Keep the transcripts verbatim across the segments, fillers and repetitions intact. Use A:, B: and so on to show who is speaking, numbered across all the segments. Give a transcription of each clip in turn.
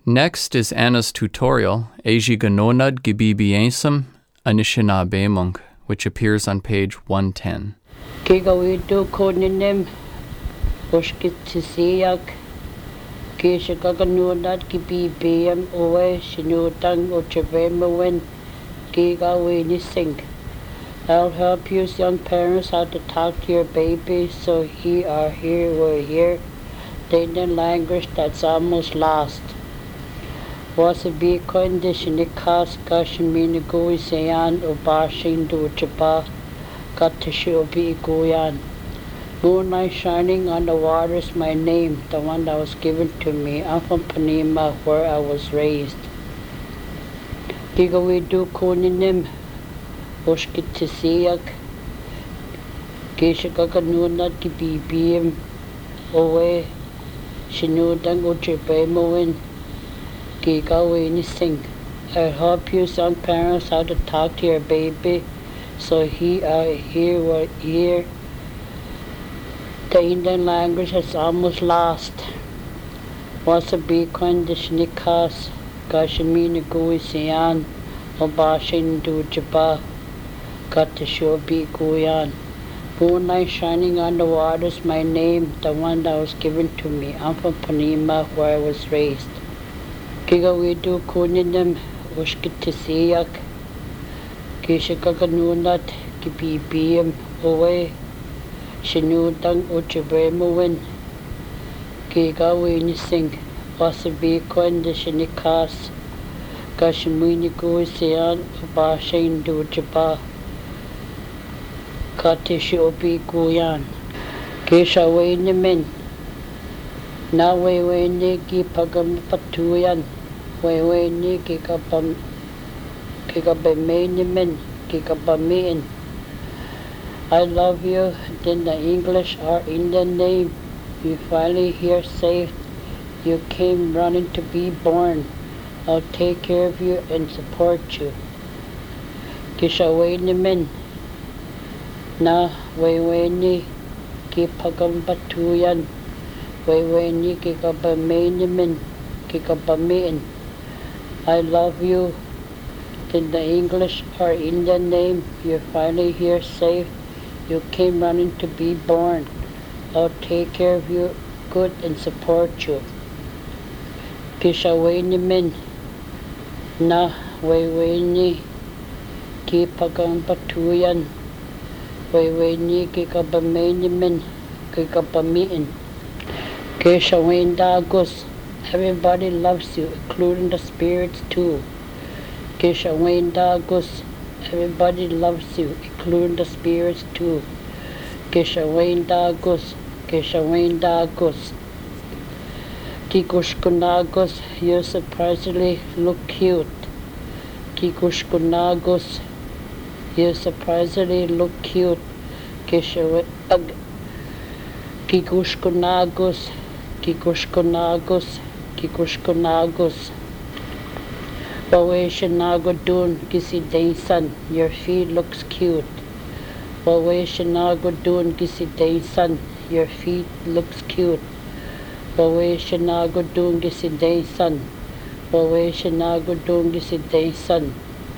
A: Next is Anna's tutorial, Eiji Ganonad Gibibiensum Anishinabemung, which appears on page one ten.
B: Gigawidu Koninem Ushkitisiak Gishagaganunad Gibibiam Owe Shinutang Uchavemawen Gigawini Sink. I'll help you young parents how to talk to your baby so he or here will hear the Indian language that's almost lost. Was a big condition it cost Kashmini Goisayan Ubashin do Japa got to show be Goyan. Moonlight shining on the waters, my name, the one that was given to me. I'm from Panema, where I was raised. Gigawidu Koninim Ushkitisiak Gishagaganunat Gibibiam Owe Shinudang Uchibemoin Gigawini Sing. I'll help you some parents how to talk to your baby so he or he will hear the Indian language is almost lost. Was a big condition it cost Kashmini Goisian Obashin do Jaba got to show be Goyan. Moonlight shining on the waters, my name, the one that was given to me. I'm from Panema, where I was raised. Gigawidu Kuninim Ushkitisiak Gishagaganunat Gibibiam Owe Shinudang Uchibemowen Gigawini Sing. Wasabi condition it cost Kashmini Goisian Bashin do Jaba Katishi Obi Goyan. Gishawini Min Nawe Gi Pagam Patuyan Weweni Gigabam Gigabamanimin Gigabamin. I love you, then the English or Indian name. You finally here safe. You came running to be born. I'll take care of you and support you. Gishaweni min. Na weweni Gipagam Patuyan. Weweni Gigabamanimin Gigabamin. I love you. In the English or Indian name, you're finally here safe. You came running to be born. I'll take care of you good and support you. Kishaweni min. Na weweni Gipagam Patuyan. Weweni Gigabamanimin Gigabamin. Kishawen Dagus. Everybody loves you, including the spirits too. Kishawen Dagus. Everybody loves you, including the spirits too. Kishawen Dagus. Kishawen Dagus. Kikushkunagus. You surprisingly look cute. Kikushkunagus. You surprisingly look cute. Kishawen uh, Kikushkunagus. Kikushkunagus. Kikushkunagus. Waweshanagodun Gisi Daysan, your feet looks cute. Waweshanagodun Gisi Daysan, your feet looks cute. Waweshanagodun Gisi Daysan. Waweshanagodun Gisi Daysan.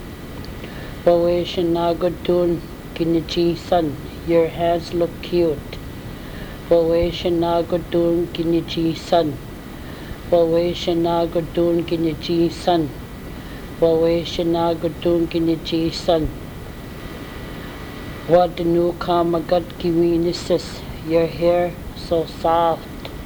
B: Waweshanagodun Ginijisan, your hands look cute. Waweshanagodun Ginijisan. Waweshanagodun Ginijisan. Waweshanagodun Ginijisan. What the new Kamagat Kiwinisis, your hair so soft.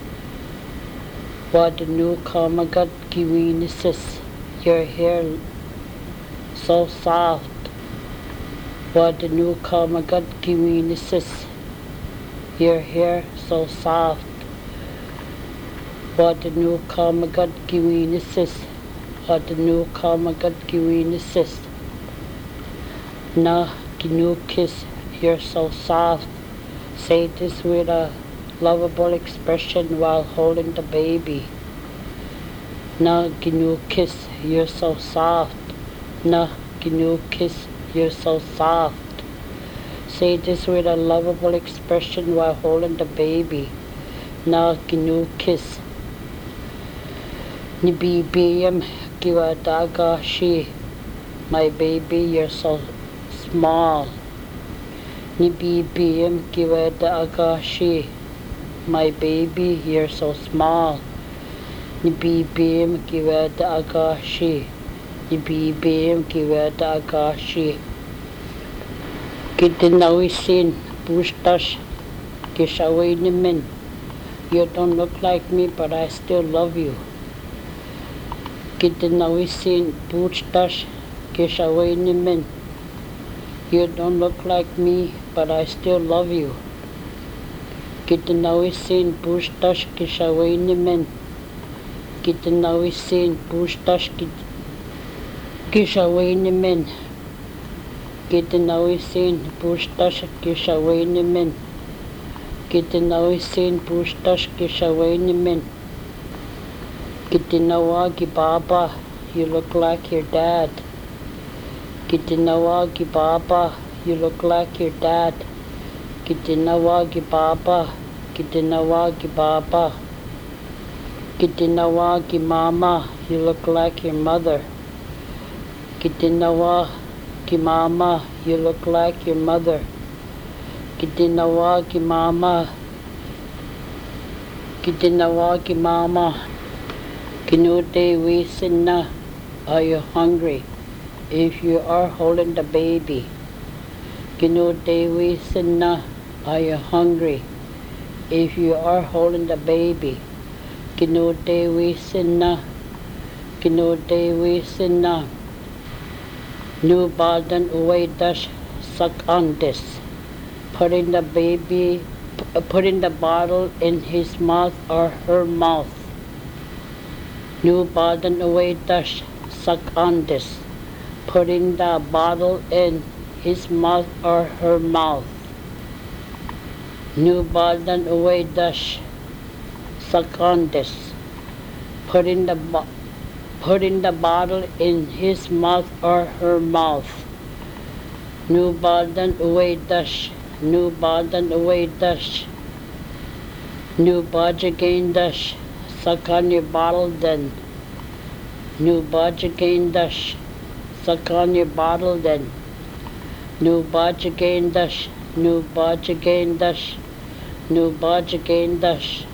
B: What the new Kamagat Kiwinisis, your hair so soft. What the new Kamagat Kiwinisis, your hair so soft. What the new Kamagat Kiwinisis, what the new Kamagat Kiwinisis. Na Gnu kiss, you're so soft. Say this with a lovable expression while holding the baby. Na Gnu kiss, you're so soft. Na Gnu kiss, you're so soft. Say this with a lovable expression while holding the baby. Na Gnu kiss. Nibibiyam Giwadagashi. My baby, you're so small. Nibibiyam Giwadagashi. My baby, you're so small. Nibibiyam Giwadagashi. Nibibiyam Giwadagashi. Gidinawisin Bushtash Gishawinimin. You don't look like me, but I still love you. Gidinawisin Bushtash Gishawinimin. You don't look like me, but I still love you. Gidinawisin Bushtash Gishawinimin. Gidinawisin Bushtash Gishawinimin. Gidinawisin Bushtash Gishawinimin. Gidinawisin Bushtash Gishawinimin. Gidinawagi Baba, you look like your dad. Gidinawagi Baba, you look like your dad. Gidinawagi Baba, Gidinawagi Baba. Gidinawagi Mama, you look like your mother. Gidinawagi Mama, you look like your mother. Gidinawagi Mama, Gidinawagi Mama. Kinude Wisina, are you hungry? If you are holding the baby. Kinude Wisina, are you hungry? If you are holding the baby. Kinude Wisina, Kinude Wisina. Nu Badan Uwaidash suck on this. Putting the baby, p- putting the bottle in his mouth or her mouth. Nu Badan Uwaidash suck on this. Putting the bottle in his mouth or her mouth. Nu Badan Uwaidash suck on this. Putting the bo- putting the bottle in his mouth or her mouth. Nu Badan Uwaidash. Nu Badan Uwaidash. Nu Bajagaindash. Suck on your bottle then. Nu Bajagaindash. Suck on your bottle then. Nu Bajagaindash. Nu Bajagaindash. Nu Bajagaindash.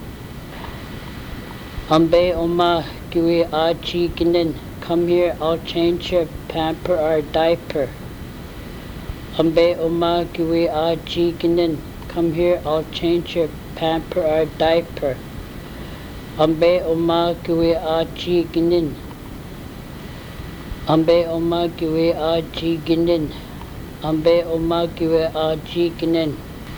B: Ambe Oma Gui Aji Ginin. Come here, I'll change your pamper or diaper. Ambe Oma Gui Aji Ginin. Come here, I'll change your pamper or diaper. Ambe Oma Gui Aji Ginin. Ambe Oma Gui Aji Ginin. Ambe Oma Gui Aji Ginin.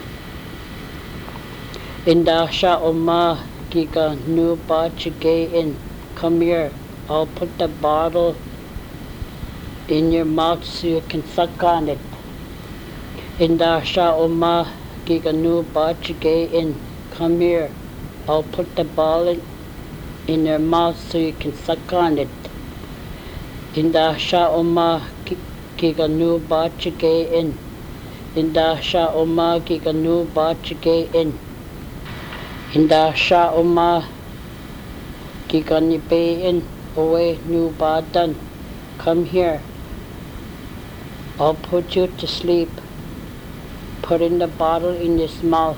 B: Indasha Oma Giga Nu Bachige in. Come here, I'll put the bottle in your mouth so you can suck on it. Indasha Oma Giga Nu Bachige in. Come here, I'll put the ball in, in your mouth so you can suck on it. Indasha Oma Giga Nu Bachige in. Indasha Oma Giga Nu Bachige in. Indasha Oma Gigani in away Nu Badan. Come here. I'll put you to sleep. Putting the bottle in his mouth.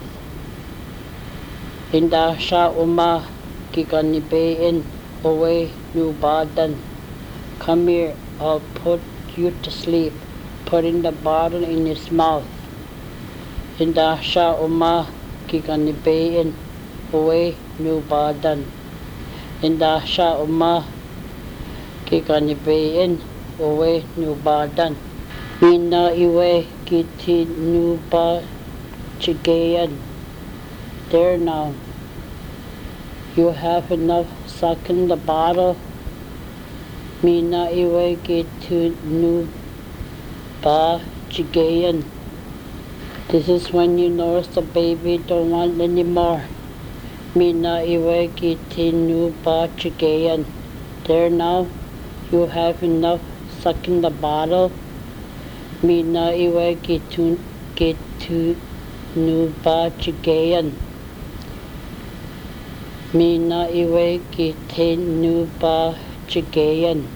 B: Indasha Oma Gigani in away Nu Badan. Come here. I'll put you to sleep. Putting the bottle in his mouth. Indasha Oma Gigani in away Nu Badan. Indasha Uma Gigani in away Nu Badan. Mina iwe Giti Nu Bachigayan. There now. You have enough sucking the bottle. Mina iwe Giti Nu Bachigayan. This is when you notice the baby don't want any more. Mina iwe Giti Nu Bachigayan. There now. You have enough sucking the bottle. Mina iwe Gitu Gitu Nu Bachigayan. Mina iwe ki te nu ba chigayan.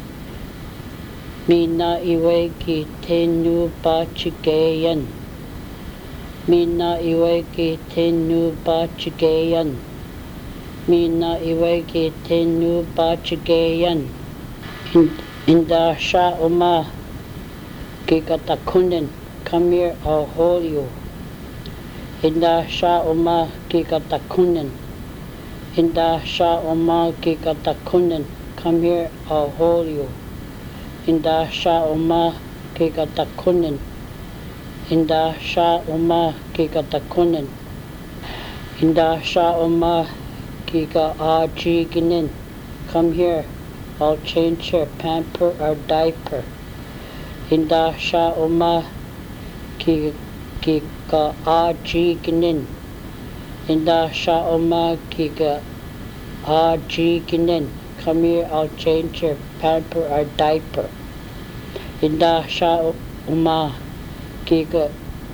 B: Mina iwe ki te nu ba chigayan. Mina iwe ki te nu ba chigayan. Mina iwe ki te nu ba chigayan. Inda sha oma ki katakunen. Come here, I'll hold you. Inda sha oma ki katakunen. Inda sha oma ki katakunen. Come here, I'll hold you. Inda sha oma ki katakunen. Inda sha oma ki katakunen. Inda sha oma ki ka ajiginen. Come here, I'll change your pamper or diaper. Inda sha oma ki ki ka ajiginen. Inda sha oma ki ka ajiginen. Come here, I'll change your pamper or diaper. Inda sha oma ki ka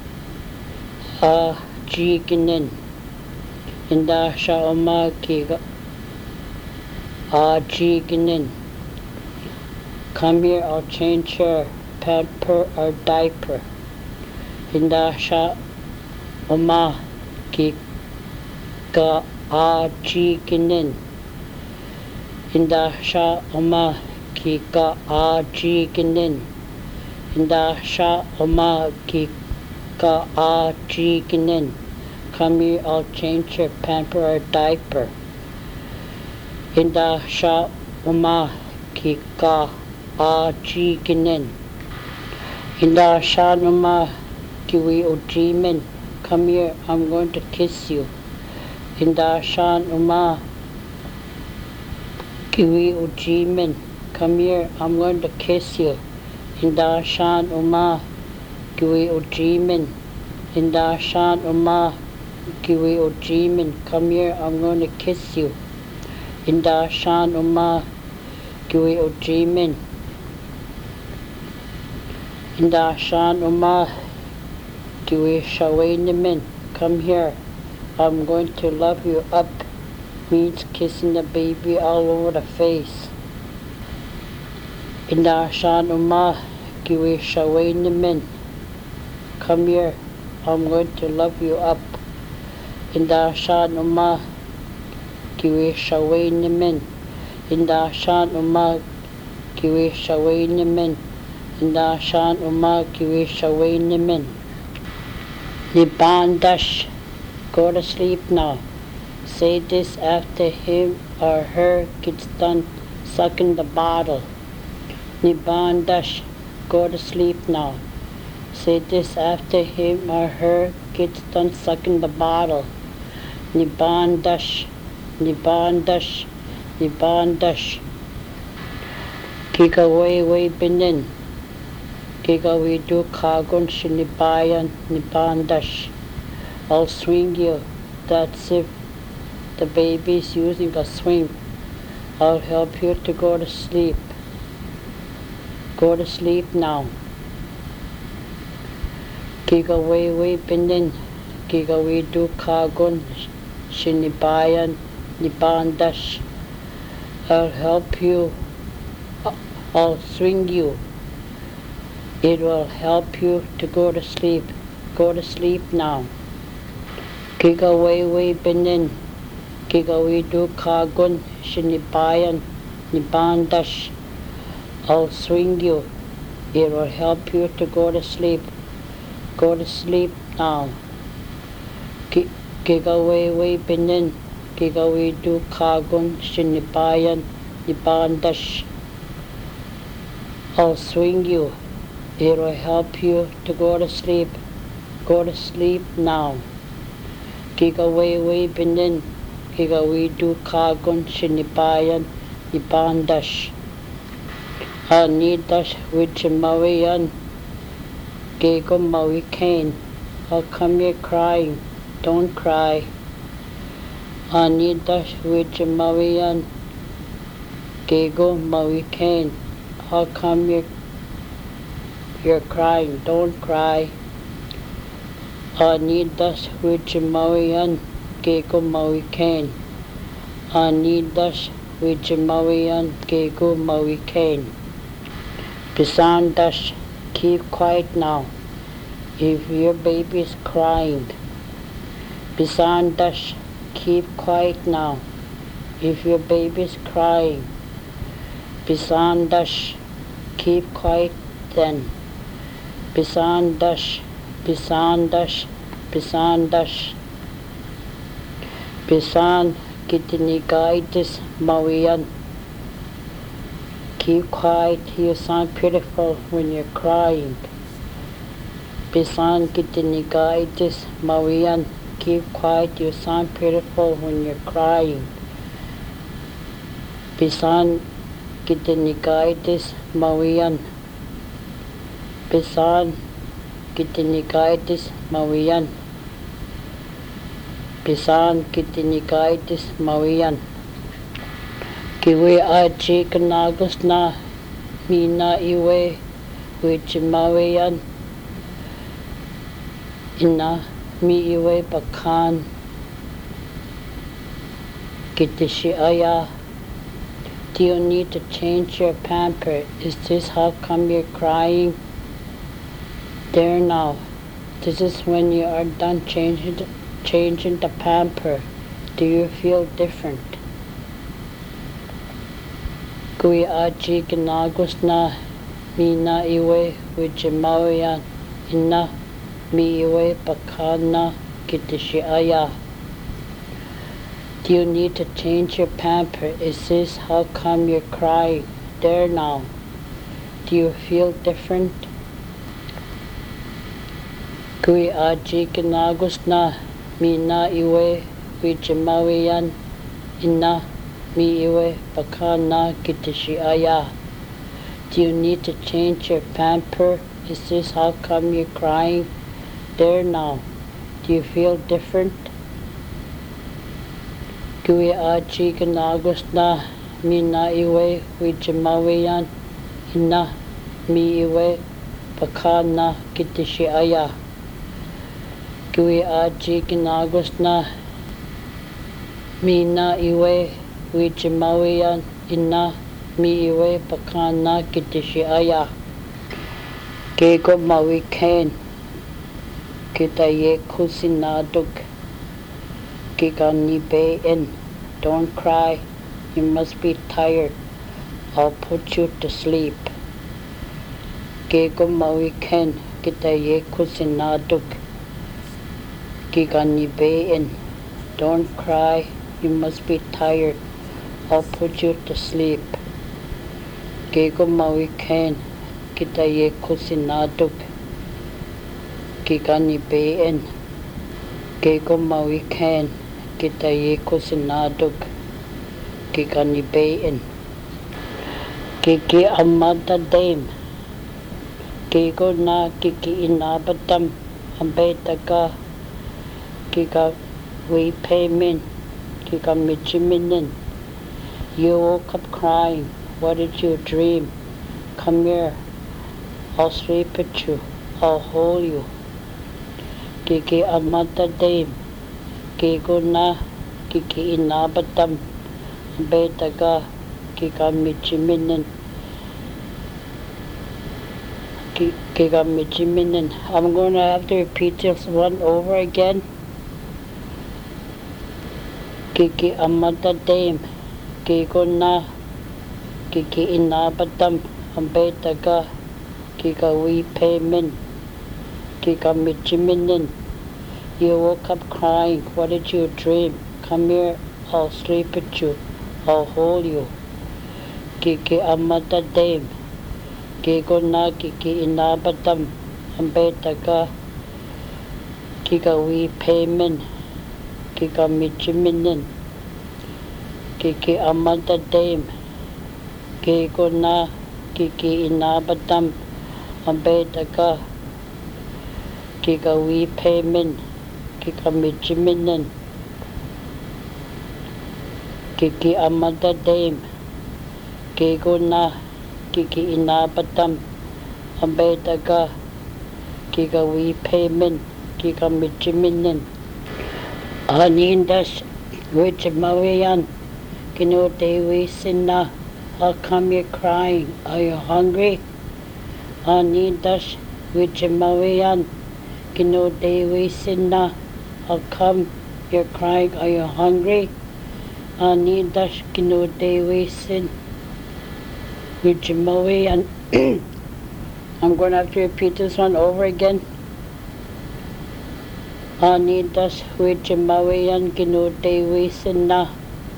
B: ajiginen. Inda sha oma ki ka ajiginen. Come here, I'll change your pamper or diaper. Inda sha oma ki ka ajiginen. Inda sha oma ki ka ajiginen. Inda sha oma ki ka ajiginen. Come here, I'll change your pamper or diaper. Inda sha oma ki ka ajiginen. Inda sha oma kiwi ojimen. Come here, I'm going to kiss you. Inda sha oma kiwi ojimen. Come here, I'm going to kiss you. Inda sha oma kiwi ojimen. Inda sha oma kiwi ojimen. Come here, I'm going to kiss you. Inda sha oma kiwi ojimen. Inda sha oma kiwi shawenimen. Come here, I'm going to love you up. Means kissing the baby all over the face. Inda sha oma kiwi shawenimen. Come here, I'm going to love you up. Inda sha oma kiwi shawenimen. Inda sha oma kiwi shawenimen. Inda sha oma kiwi shawenimen. Nibandash, go to sleep now. Say this after him or her gets done sucking the bottle. Nibandash, go to sleep now. Say this after him or her gets done sucking the bottle. Nibandash, Nibandash, Nibandash. Kika way way binin. Kika we do kagon shinibayan Nibandash. I'll swing you. That's if the baby's using a swing. I'll help you to go to sleep. Go to sleep now. Kika way way binin. Kika we do kagon shinibayan Nibandash. I'll help you. I'll swing you. It will help you to go to sleep. Go to sleep now. Kika way way binin. Kika we do kagon shinibayan Nibandash. I'll swing you. It will help you to go to sleep. Go to sleep now. Kika way way binin. Kika we do kagon shinibayan Nibandash. I'll swing you. It will help you to go to sleep. Go to sleep now. Kika way way binin. Kika we do kagon shinibayan Nibandash. Anidash wichimawiyan. Gigo mawi kane. I'll come here crying. Don't cry. Anidash wichimawiyan. Gigo mawi kane. How come you're, you're crying? Don't cry. Anidas wichimawiyan. Gigo mawi kane. Anidas Wijamawian Gego Mawi Kane. Bisandash, keep quiet now if your baby is crying. Bisandash, keep quiet now if your baby is crying. Bisandash, keep quiet then. Bisandash, Bisandash, Bisandash. Bisan Gitinigaitis Mawian. Keep quiet, you sound beautiful when you're crying. Bisan Gitinigaitis Mawian. Keep quiet, you sound beautiful when you're crying. Bisan Gitinigaitis Mawian. Bisan Gitinigaitis Mawian. Bisan Gitinigaitis Mawian. Kiwi aji kanagos na mina iwe Wijamawian. Ina mi iwe bakan Gitishi aya. Do you need to change your pamper? Is this how come you're crying? There now. This is when you are done changing changing the pamper. Do you feel different? Gui aji ginagos na mina iwe Wijamawian. Ina mi iwe bakana Gitishi aya. Do you need to change your pamper? Is this how come you're crying? There now. Do you feel different? Gui aji ginagos na mina iwe Wijamawian. Ina mi iwe bakana Gitishi aya. Do you need to change your pamper? Is this how come you're crying? There now. Do you feel different? Gui aji ginagos na mina iwe Wijamawian. Ina mi iwe bakana Gitishi aya. Gui aji ginagos na mina iwe Wijamawian. Ina mi iwe bakana Gitishi aya. Gego mawi Kane. Kita ye kusinaduk. Giga ni be in. Don't cry. You must be tired. I'll put you to sleep. Gego mawi Kane. Kita ye kusinaduk. Giga ni be in. Don't cry. You must be tired. I'll put you to sleep. Gego mawi Kane. Kita ye kusinaduk. Giga ni be in. Gego mawi Kane. Kita ye kusinaduk. Giga ni be in. Gigi amada dame. Gego na gigi inabatam. Ambetaga. Giga we payment. Giga mijiminin. You woke up crying. What did you dream? Come here. I'll sleep with you. I'll hold you. Gigi amada dame. Gego na gigi inabatam. Ambetaga. Giga mijiminin. Giga mijiminin. I'm going to have to repeat this one over again. Gigi amada dame. Gego na gigi inabatam. Ambetaga. Giga we payment. Giga mijiminin. You woke up crying. What did you dream? Come here. I'll sleep with you. I'll hold you. Gigi amada dame. Gego na gigi inabatam. Ambetaga. Giga we payment. Giga mijiminin. Gigi amada dame. Gego na gigi inabatam. Ambetaga. Giga we payment. Giga mijiminin. Gigi amada dame. Gego na gigi inabatam. Ambetaga. Giga we payment. Giga mijiminin. Anindas Wijamawian. Kino Dewi Sinna, how come you're crying? Are you hungry? Anidash Vichamawayan, Kino Dewi Sinna, how come you're crying? Are you hungry? Anidash Kino Dewi Sin Vichamawayan. I'm going to have to repeat this one over again. Anidas Vichamawayan Kino Dewi Sinna.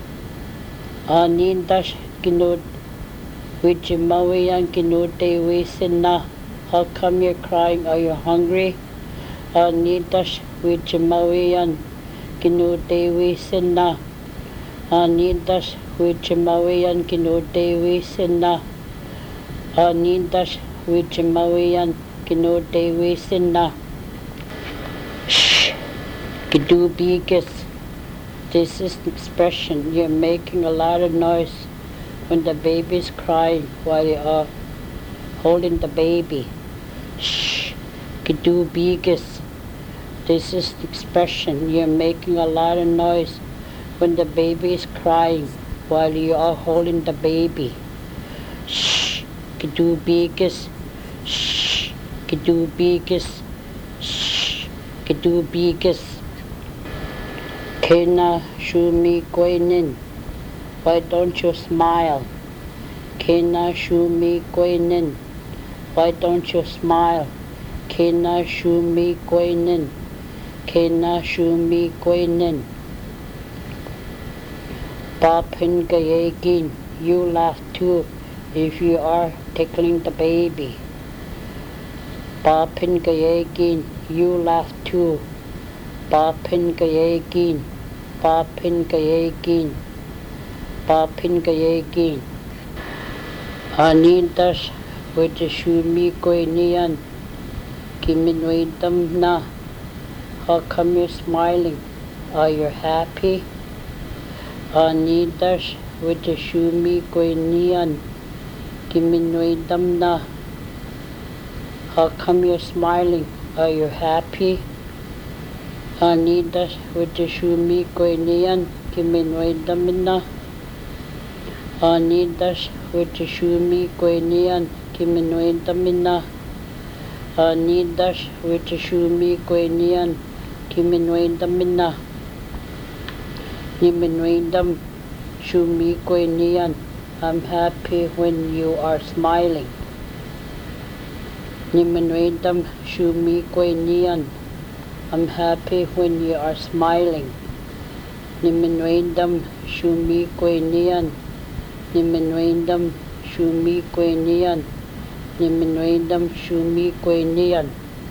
B: Anidas Kino Vichamawayan Kino Dewi Sinna. How come you're crying? Are you hungry? Anidas Vichamawayan Kino Dewi Sinna. Anidas Vichamawayan Kino Dewi Sinna. Anidas Vichamawayan Kino Dewi Sinna. Shh. Kidubigas. This is an expression. You're making a lot of noise when the baby's crying while you are holding the baby. Shh. Kidubigas. This is the expression. You're making a lot of noise when the baby is crying while you are holding the baby. Shh. Kidubigas. Shh. Kidubigas. Shh. Kidubigas. Kena Shumi Gwenin. Why don't you smile? Kena Shumi Gwenin. Why don't you smile? Kena Shumi Gwenin. Kena Shumi Gwenin. Bapin Gayegin. You laugh too if you are tickling the baby. Bapin Gayegin. You laugh too. Bapin Gayegin. Bapin Gayegin. Bapin Gayegin. Anidas Vijashumi Goinian. Kiminwedam na. How come you're smiling? Are you happy? Anidas Vijashumi Goinian. Kiminwedam na. How come you're smiling? Are you happy? Anidas Vijashumi Goinian. Kiminwedam na. Anidas Vijashumi Goinian. Kiminwedam na. Anidas Vijashumi Goinian. Kiminwedam na. Niminwedam Shumi Goinian. I'm happy when you are smiling. Niminwedam Shumi Goinian. I'm happy when you are smiling. Niminwedam Shumi Goinian. Niminwedam Shumi Goinian. Niminwedam Shumi Goinian.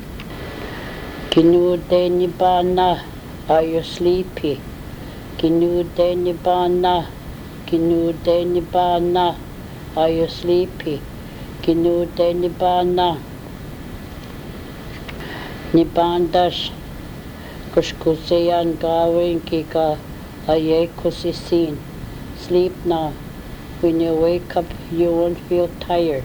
B: Kinude Nibana. Are you sleepy? Kinude Nibana. Kinude Nibana. Are you sleepy? Kinude Nibana. Nibandash Kushkuseyan Gawin Kika Aye Kusisin. Sleep now. When you wake up, you won't feel tired.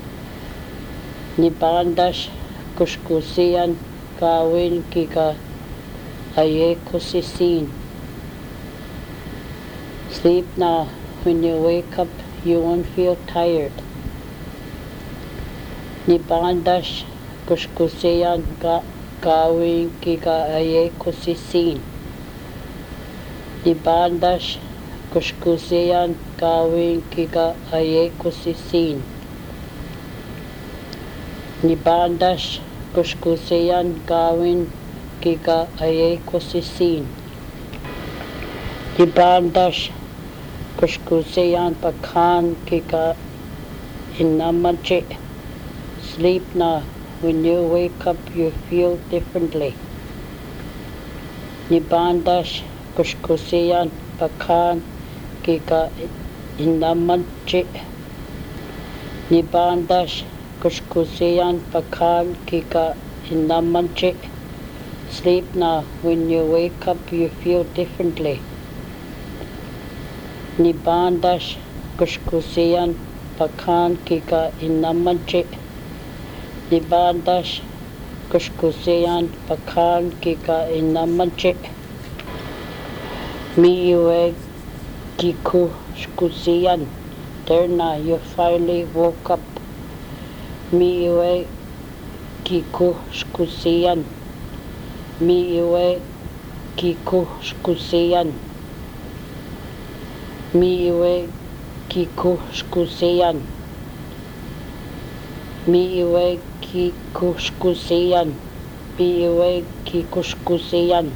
B: Nibandash Kushkuseyan Gawin Kika Aye Kusisin. Sleep now. When you wake up, you won't feel tired. Nibandash Kushkuseyan Gawin Kika Aye Kusisin. Nibandash Kushkuseyan Gawin Kika Aye Kusisin. Nibandash Kushkuseyan Gawin Kika Aye Kusisin. Nibandash Kushkuseyan Pakan Kika Inamache. Sleep now. When you wake up, you feel differently. Nibandash Kushkuseyan Pakan Kika Inamache. Nibandash Kushkuseyan Pakan Kika Inamache. Sleep now. When you wake up, you feel differently. Nibandash Kushkuseyan Pakan Kika Inamache. Nibandash Kushkuseyan Pakan Kika Inamache. Miiwe Giku shkusiyan. There now, you finally woke up. Mi iwe kiku shkusiyan. Mi iwe kiku shkusiyan. Mi iwe kiku shkusiyan. Mi iwe kiku shkusiyan. Mi iwe kiku shkusiyan.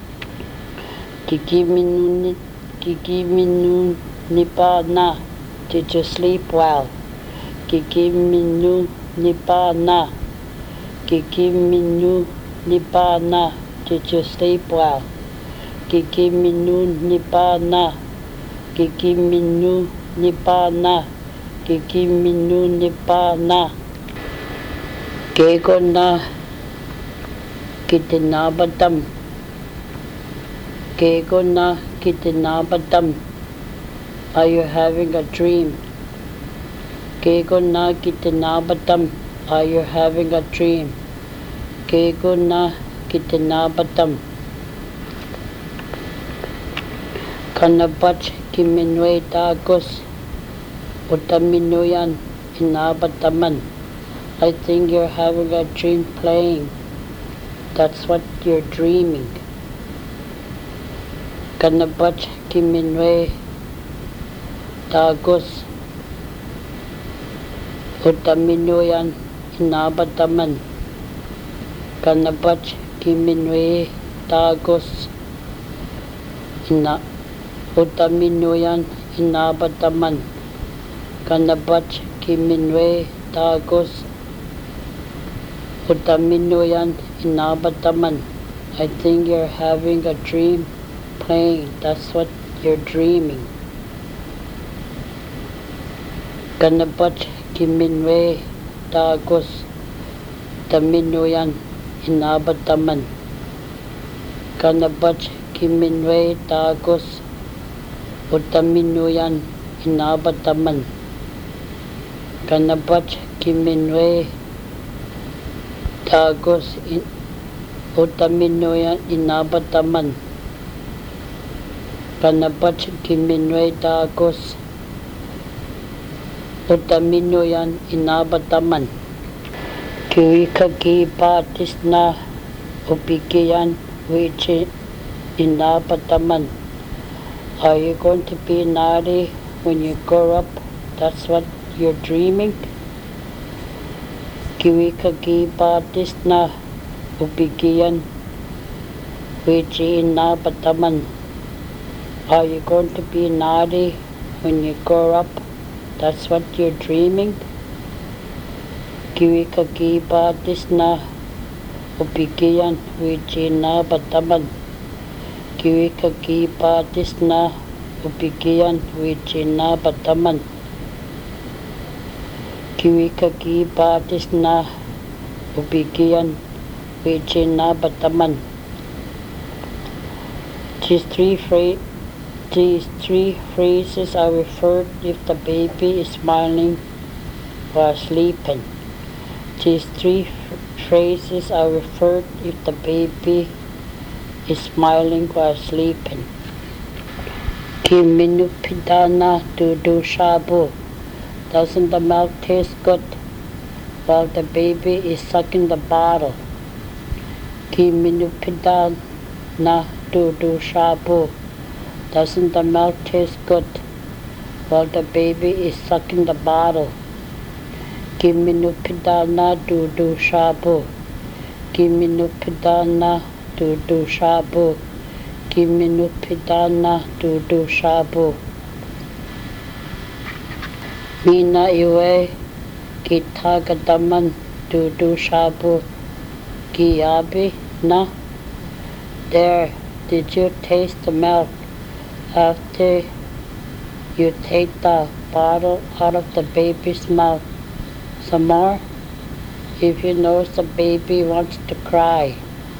B: Kiki minun, kiki minun nipa na. Did you sleep well? Kiki minu nipa na. Kiki minu nipa na. Did you sleep well? Kiki minu nipa na. Kiki minu nipa na. Kiki minu nipa na. Kego na kitinabatam. Kego na kitinabatam. Are you having a dream? Kego na kitinabatam. Are you having a dream? Kego na kitinabatam. Kanabach kiminwe tagos. Utaminuyan inabataman. I think you're having a dream playing. That's what you're dreaming. Kanabach kiminwe tagos. Utaminuyan inabataman. Kanabach kiminwe tagos. Ina Utaminuyan inabataman. Kanabach kiminwe tagos. Utaminuyan inabataman. I think you're having a dream playing. That's what you're dreaming. Kanabach kiminwe tagos. Utaminuyan inabataman. Kanabach kiminwe tagos. Utaminuyan inabataman. Kanabach kiminwe tagos. Utaminuyan inabataman. Kanabach kiminwe tagos. Utaminuyan inabataman. Kiwika ki patis na upikiyan wichi inabataman. Are you going to be naughty when you grow up? That's what you're dreaming. Kiwika ki patis na upikiyan wichi inabataman. Are you going to be naughty when you grow up? That's what you're dreaming. Kiwika ki patis na upikiyan wichi inabataman. Kiwika ki patis na upikiyan wichi inabataman. Kiwika ki patis na upikiyan wichi inabataman. These three phrases These three phrases are referred if the baby is smiling while sleeping. These three phrases are referred if the baby is smiling while sleeping. Kiminupidana dudu shabu. Doesn't the milk taste good while the baby is sucking the bottle? Kiminupidana dudu shabu. Doesn't the milk taste good while the baby is sucking the bottle? Kiminupidana dudu shabu. Kiminupidana dudu shabu. Kiminupidana dudu shabu. Mina iwe kitagadaman dudu shabu. Kiabi na. There, did you taste the milk after you take the bottle out of the baby's mouth? Some more? If you notice the baby wants to cry.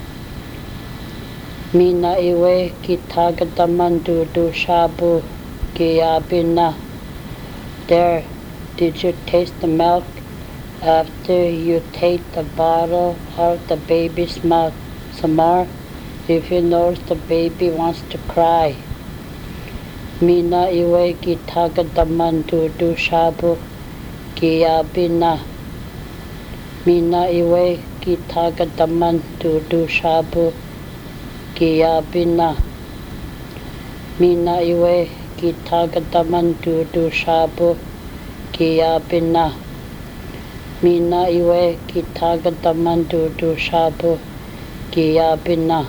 B: Mina iwe kitagadaman dudu shabu kiabi na. There, did you taste the milk after you take the bottle out of the baby's mouth? Some more? If you notice the baby wants to cry. Mina iwe ki tagadaman tu tu shabu ki abina. Mina iwe ki tagadaman tu tu shabu ki abina. Mina iwe ki tagadaman tu tu shabu ki abina. Mina iwe ki tagadaman tu tu shabu ki abina.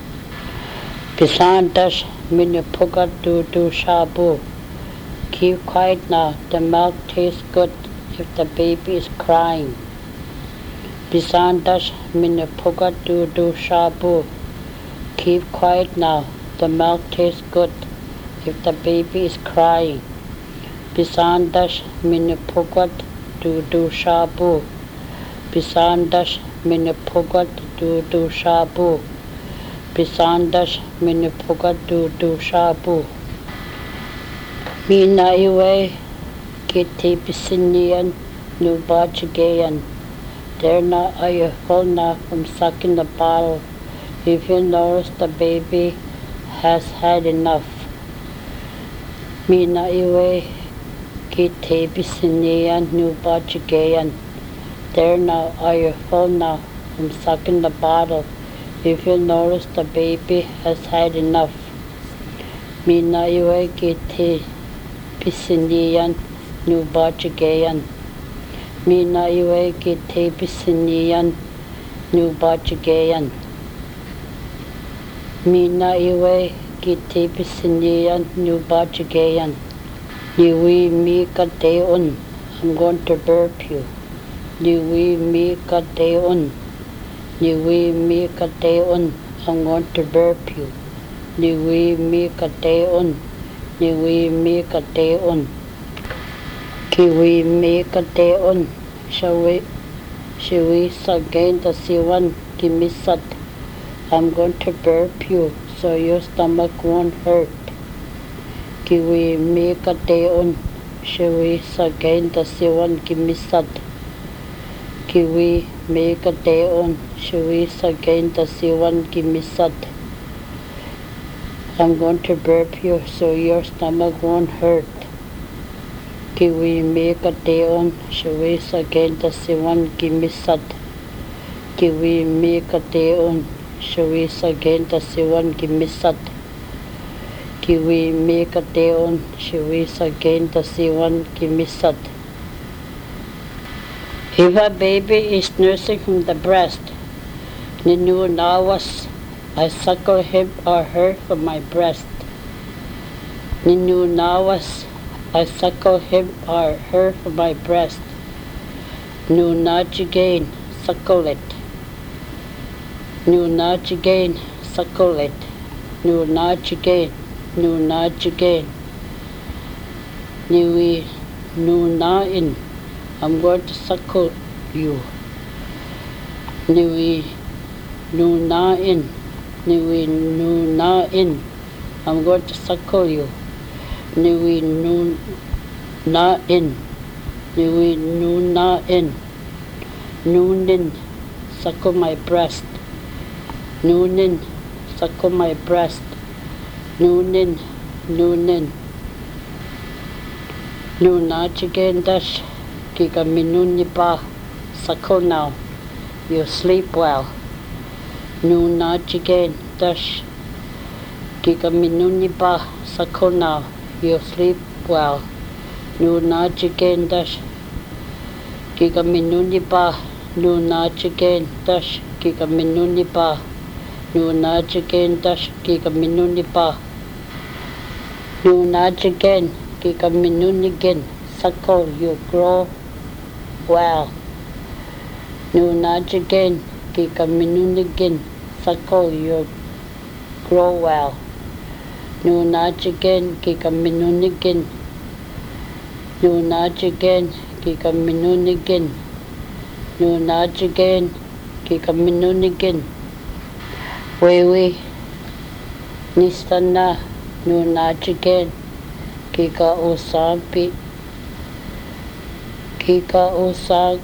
B: Pisandas minipuga tu tu shabu. Keep quiet now, the milk tastes good if the baby is crying. Pisandas minipuga tu tu shabu. Keep quiet now, the milk tastes good if the baby is crying. Pisandas minipuga tu tu shabu. Pisandas minipuga tu tu shabu. Pisandas minipuga tu tu shabu. Mina iwe kiti pisinian nubachigayan. They're not ayahulna from sucking the bottle. If you notice the baby has had enough. Mina iwe kiti pisinian nubachigayan. They're not ayahulna from sucking the bottle. If you notice the baby has had enough. Mina iwe kiti pisinian nubachigayan. Mina iwe kiti pisinian nubachigayan. Mina iwe kiti pisinian nubachigayan. Niwi mika deun. I'm going to burp you. Niwi mika deun. Niwi mika deun. I'm going to burp you. Niwi mika deun. Niwi mika deun. Kiwi mika deun. Shall we, shall we again the siwan kimisat. I'm going to burp you so your stomach won't hurt. Kiwi mika deun. Shall we again the siwan kimisat. Kiwi mika deun. Shall we again the siwan kimisat. I'm going to burp you so your stomach won't hurt. Kiwi mika deun. Shall we again the siwan kimisat. Kiwi mika deun. Shall we again the siwan kimisat. Kiwi mika deun. Shall we again the siwan kimisat. If a baby is nursing from the breast, Ninu nawas, I suckle him or her from my breast. Ninu nawas, I suckle him or her from my breast. Nu najigain, suckle it. Nu najigain, suckle it. Nu najigain, nu najigain. Niwi nu nain. I'm going to suckle you. Niwi nu nain. Niwi nu nain. I'm going to suckle you. Niwi nu nain. Niwi nu nain. Nunin, suckle my breast. Nunin, suckle my breast. Nunin, nunin. Nu nachigen dash. Kika minunipa, suckle now. You sleep well. Nu nachigen dash. Kika minunipa, suckle now. You sleep well. Nu nachigen dash. Kika minunipa. Nu nachigen dash. Kika minunipa. Nu nachigen dash. Kika minunipa. Nu nachigen. Kika minunigen. Suckle, you grow well. Nu najigen, kika minunigin, suckle, you grow well. Nu najigen, kika minunigin. Nu najigen, kika minunigin. Nu najigen, kika minunigin. Wewe, nistana, nu najigen, kika usampi. Kika usag,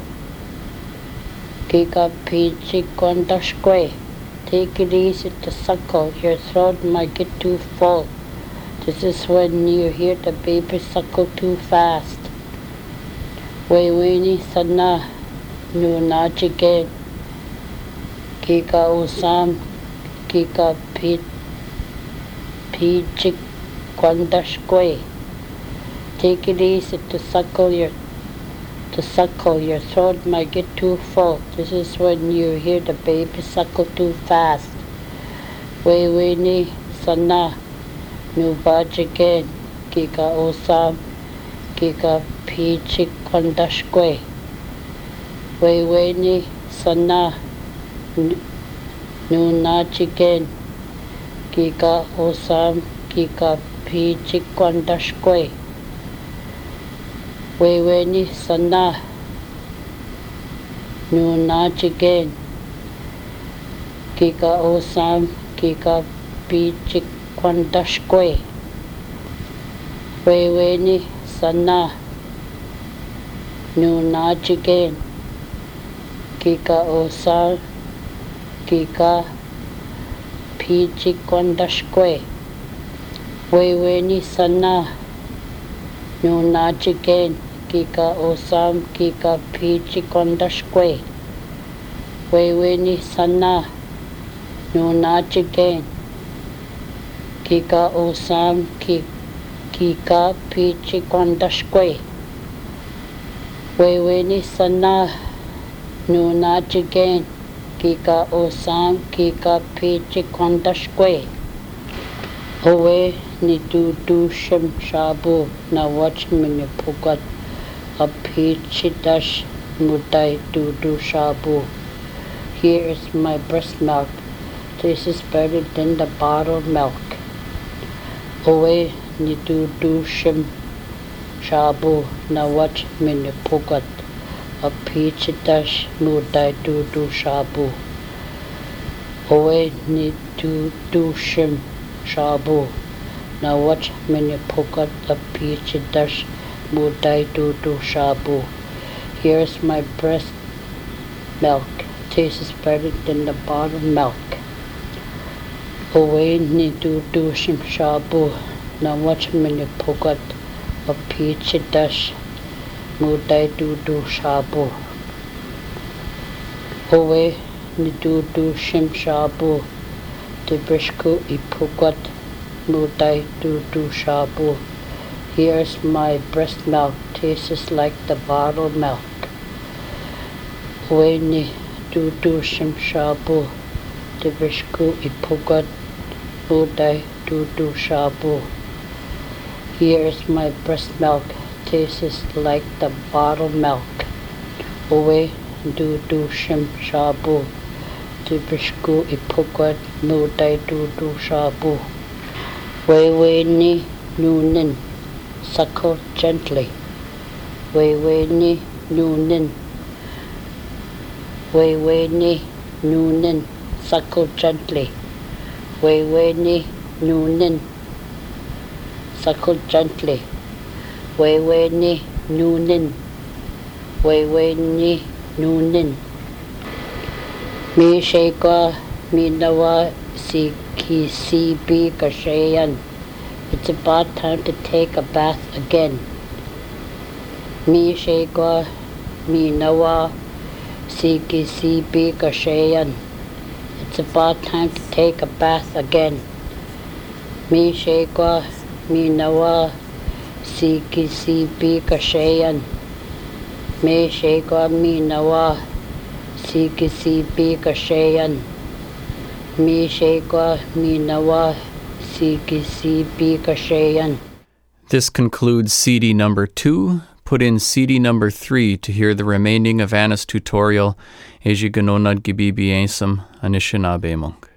B: kika pichi kwandashkwe. Take it easy to suckle. Your throat might get too full. This is when you hear the baby suckle too fast. Weweni sana nunajigen. Kika usam, kika pit, pijik kwandashkwe. Take it easy to suckle your, to suckle. Your throat might get too full. This is when you hear the baby suckle too fast. Weweni sana nubajigen. Kika usam, kika pijik kwandashkwe. Weweni sana nunajigen. Kika usam, kika pijik kwandashkwe. Weweni sana nunajigen. Kika usam, kika pijik kwandashkwe. Weweni sana nunajigen. Kika usam, kika pijik kwandashkwe. Weweni sana nunajigen. Kika usam, kika pijik kwandashkwe. Weweni sana nunajigen. Kika usam, kika pijik kwandashkwe. Weweni sana nunajigen. Kika usam, kika pijik kwandashkwe. Owe ni du du shim shabu na watch mini pugat a pichidash mudai du du shabu. Here is my breast milk. This is better than the bottled milk. Owe ni du du shim shabu na watch mini pugat a pichidash mudai du du shabu. Owe ni du du shim shabu na watch mini pugat a pichidash mudai du du shabu. Here's my breast milk. Tastes better than the bottled milk. Owe ni du du shim shabu na watch mini pugat a pichidash mudai du du shabu. Owe ni du du shim shabu de bishku I pugat mudai du du shabu. Here's my breast milk. Tastes like the bottled milk. Owe ni du du shim shabu de bishku I pugat mudai du du shabu. Here's my breast milk. Tastes like the bottled milk. Owe du du shim shabu de bishku I pugat mudai du du shabu. Weweni nunin. Suckle gently. Weweni nunin. Weweni nunin. Suckle gently. Weweni nunin. Suckle gently. Weweni nunin. Weweni nunin. Mi shekwa mi nawa si ki si bi kashayan. It's about time to take a bath again. Mi shekwa mi nawa si ki si bi kashayan. It's about time to take a bath again. Mi shekwa mi nawa si ki si bi kashayan. Mi shekwa mi nawa si ki si bi kashayan. Mi shekwa mi nawa si ki si bi kashayan.
A: This concludes C D number two. Put in C D number three to hear the remaining of Anna's tutorial, Eji Ganonad Gibibi Ansam Anishinaabe Monk.